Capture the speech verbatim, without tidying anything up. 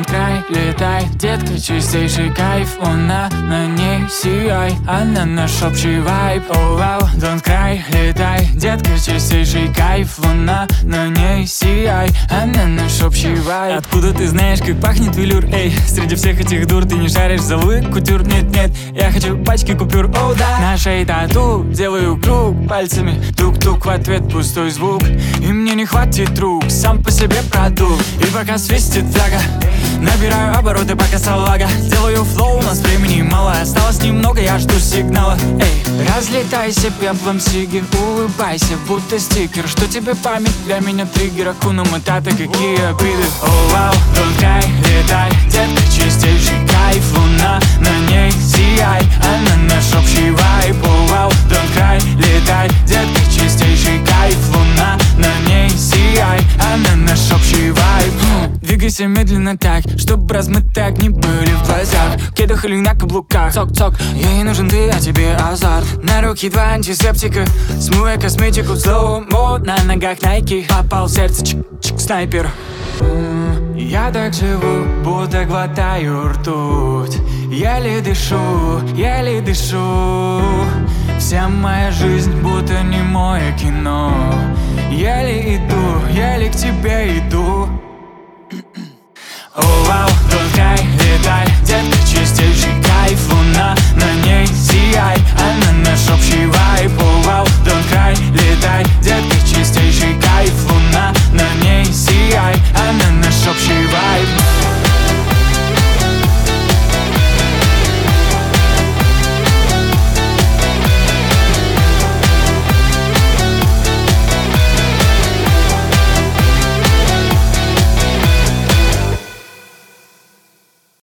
don't cry, летай, детка, чистейший кайф. Луна, на ней сияй, она наш общий вайб. Oh wow, don't cry, летай, детка, чистейший кайф. Луна, на ней сияй, она наш общий вайб. Откуда ты знаешь, как пахнет велюр? Эй, среди всех этих дур ты не шаришь за лук кутюр. Нет-нет, я хочу пачки купюр, оу oh, да. На шее тату, делаю круг пальцами, тук-тук, в ответ пустой звук. И мне не хватит рук, сам по себе продукт. И пока свистит фляга, набираю обороты, пока салага. Делаю флоу, у нас времени мало, осталось немного, я жду сигнала. Эй, разлетайся пеплом, сиги, улыбайся, будто стикер. Что тебе память, для меня триггер. Акуна Матата, какие обиды. Oh wow, don't cry, летай, детка, чистейший кайф. Луна, на ней сияй, она наш общий вайб. Oh wow, don't cry, летай, детка, чистейший кайф. Луна, на ней сияй, она наш общий вайб. Двигайся медленно так, чтобы размытые огни были в глазах. В кедах или на каблуках, цок-цок, ей нужен ты, а тебе азарт. На руки два антисептика, смывая косметику в слоумо. На ногах найки, попал в сердце чик-чик снайпер. Я так живу, будто глотаю ртуть. Еле дышу, еле дышу. Вся моя жизнь будто немое кино. Еле иду, еле к тебе иду. Oh wow, don't cry, летай, детка, чистейший кайф. Луна, на ней сияй, она